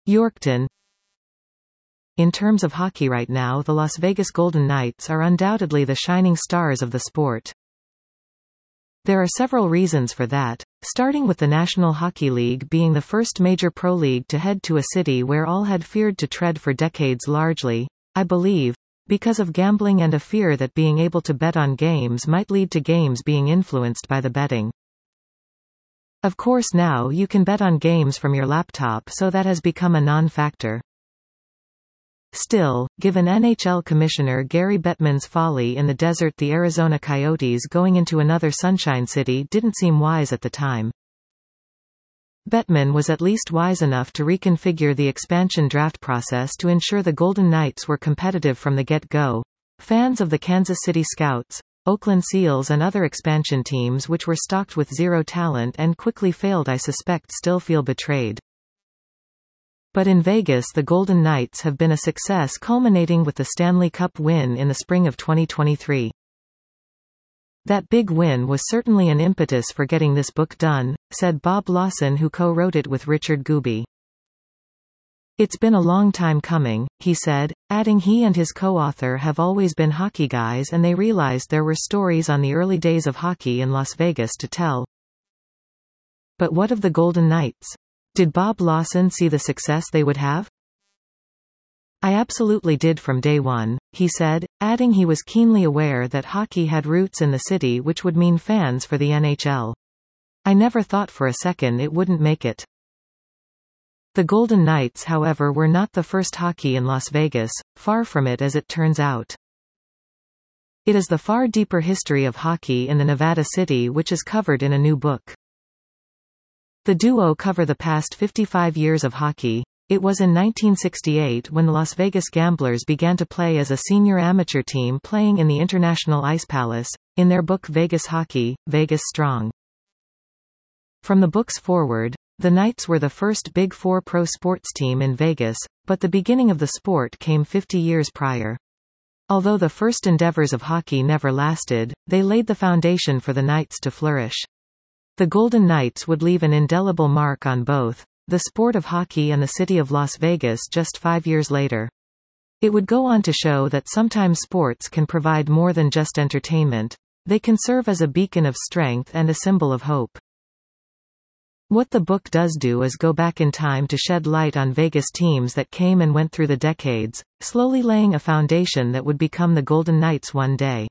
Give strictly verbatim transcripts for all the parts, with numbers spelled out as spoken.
Yorkton. In terms of hockey right now, the Las Vegas Golden Knights are undoubtedly the shining stars of the sport. There are several reasons for that, starting with the National Hockey League being the first major pro league to head to a city where all had feared to tread for decades, largely, I believe, because of gambling and a fear that being able to bet on games might lead to games being influenced by the betting. Of course, now you can bet on games from your laptop, so that has become a non-factor. Still, given N H L Commissioner Gary Bettman's folly in the desert, the Arizona Coyotes going into another Sunshine City didn't seem wise at the time. Bettman was at least wise enough to reconfigure the expansion draft process to ensure the Golden Knights were competitive from the get-go. Fans of the Kansas City Scouts, Oakland Seals and other expansion teams which were stocked with zero talent and quickly failed, I suspect, still feel betrayed. But in Vegas, the Golden Knights have been a success, culminating with the Stanley Cup win in the spring of twenty twenty-three. That big win was certainly an impetus for getting this book done, said Bob Lawson, who co-wrote it with Richard Gooby. It's been a long time coming, he said, adding he and his co-author have always been hockey guys and they realized there were stories on the early days of hockey in Las Vegas to tell. But what of the Golden Knights? Did Bob Lawson see the success they would have? I absolutely did from day one, he said, adding he was keenly aware that hockey had roots in the city, which would mean fans for the N H L. I never thought for a second it wouldn't make it. The Golden Knights, however, were not the first hockey in Las Vegas, far from it as it turns out. It is the far deeper history of hockey in the Nevada city which is covered in a new book. The duo cover the past fifty-five years of hockey. It was in nineteen sixty-eight when the Las Vegas Gamblers began to play as a senior amateur team playing in the International Ice Palace, in their book Vegas Hockey, Vegas Strong. From the books forward, the Knights were the first Big Four pro sports team in Vegas, but the beginning of the sport came fifty years prior. Although the first endeavors of hockey never lasted, they laid the foundation for the Knights to flourish. The Golden Knights would leave an indelible mark on both the sport of hockey and the city of Las Vegas just five years later. It would go on to show that sometimes sports can provide more than just entertainment. They can serve as a beacon of strength and a symbol of hope. What the book does do is go back in time to shed light on Vegas teams that came and went through the decades, slowly laying a foundation that would become the Golden Knights one day.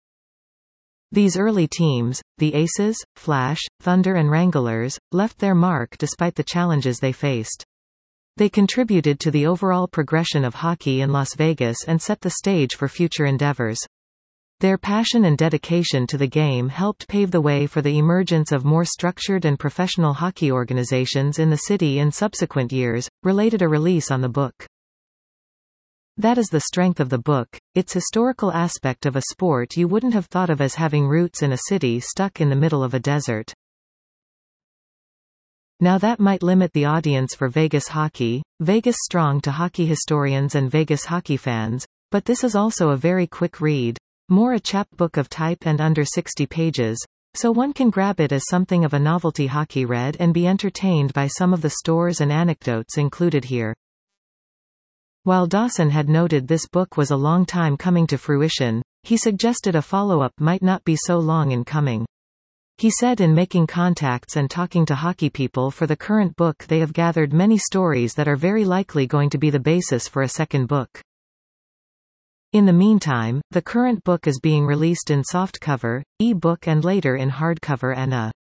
These early teams, the Aces, Flash, Thunder and Wranglers, left their mark despite the challenges they faced. They contributed to the overall progression of hockey in Las Vegas and set the stage for future endeavors. Their passion and dedication to the game helped pave the way for the emergence of more structured and professional hockey organizations in the city in subsequent years, related a release on the book. That is the strength of the book, its historical aspect of a sport you wouldn't have thought of as having roots in a city stuck in the middle of a desert. Now that might limit the audience for Vegas Hockey, Vegas Strong to hockey historians and Vegas hockey fans, but this is also a very quick read, more a chapbook of type and under sixty pages, so one can grab it as something of a novelty hockey read and be entertained by some of the stories and anecdotes included here. While Dawson had noted this book was a long time coming to fruition, he suggested a follow-up might not be so long in coming. He said in making contacts and talking to hockey people for the current book they have gathered many stories that are very likely going to be the basis for a second book. In the meantime, the current book is being released in softcover, e-book and later in hardcover and a